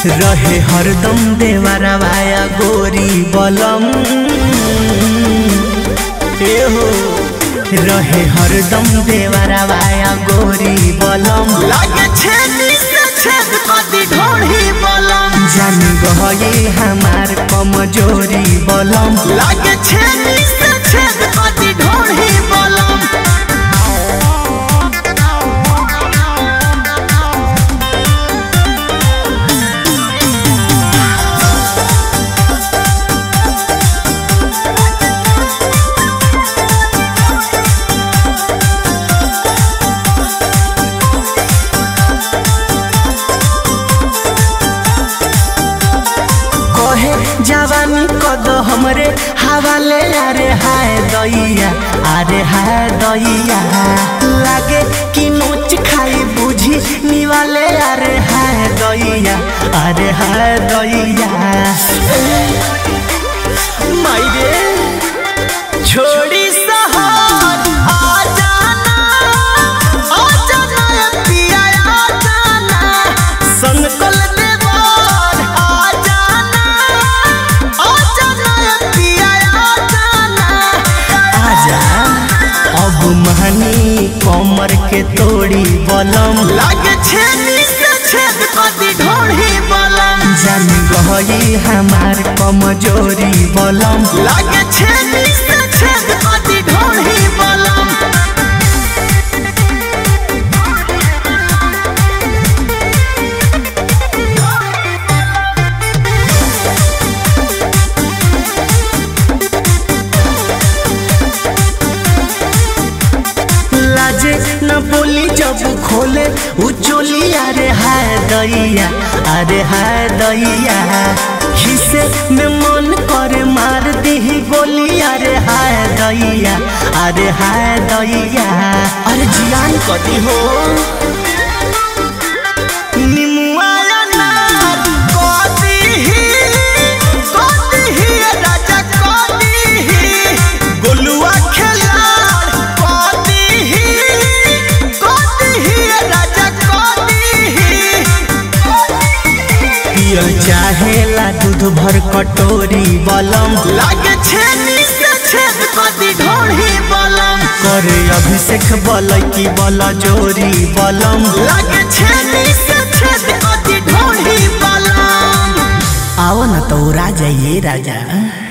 रहे हरदम देवरवाया गोरी बलम हो रहे हरदम देवरवाया गोरी बलम लागे छेदी से छेद कदी ढोढ़ी बलम जान गए हमार कमजोरी बलम लागे छेदी से छेद कदी ढोढ़ी बलम जवानी कद हमरे हवाले अरे हाय दैया अरे हाय दैया लागे कि नोच खाई बुझी निवाले अरे हाय दैया अरे हाय दैया मायरे छोड़ी शहर आ जाना पिया आ जाना संकल देवर आ जाना पिया आ जाना आजा अब महनी कमर के तोड़ी बलम लागे छेदी से छेद कदी ढोढ़ी बलम जान गई हमार कमजोरी बलम लागे छेदी से छेद कदी ढोढ़ी बलम लाजे न बोली जब खोले उचोली अरे हाय दैया अरे हाय दैया खिसे में मन करे मार दी गोली अरे हाय दैया अरे हाय दैया अरे जियान कदी हो निमुआ अनार कदी ही राजा कदी ही गोलुआ खेलार कदी ही राजा कदी ही पियल चाहेला दूध भर कटोरी बलम लागे छेदी से छेद कदी ढोढ़ी बलम करे अभिषेक बल की बल जोरी बलम लागे छेदी से छेद कदी ढोढ़ी बलम आओ न तो राजा ये राजा